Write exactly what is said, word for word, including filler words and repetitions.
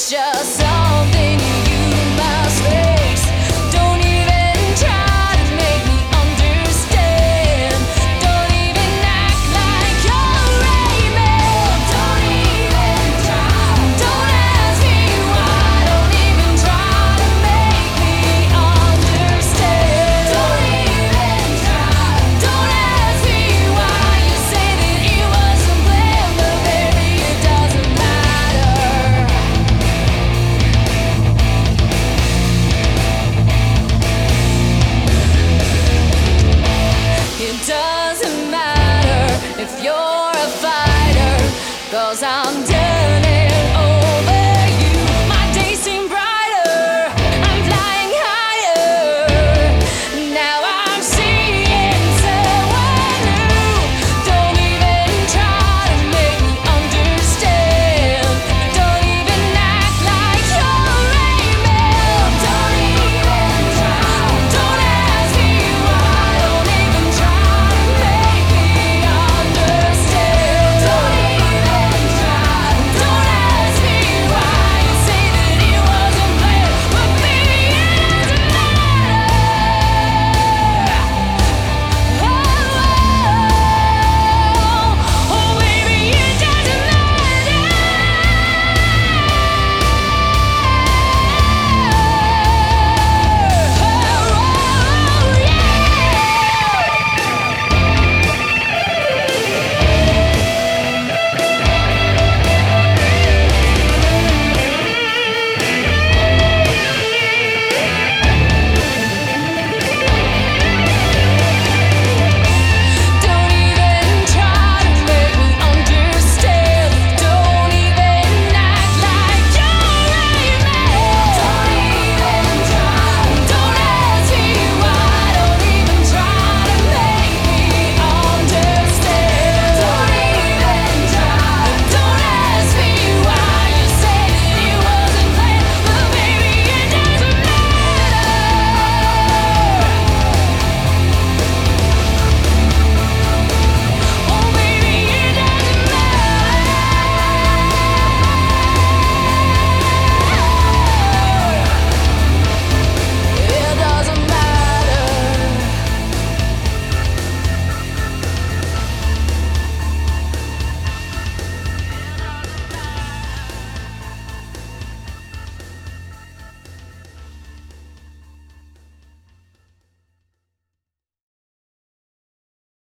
It's just something you must face. Don't even try to make me understand. Don't even act like you're aiming. Don't even try. Don't ask me why. Don't even try to make me understand. Don't even try. Don't ask me why. You say that it wasn't planned, but baby, it doesn't matter. It doesn't matter if you're a fighter, 'cause I'm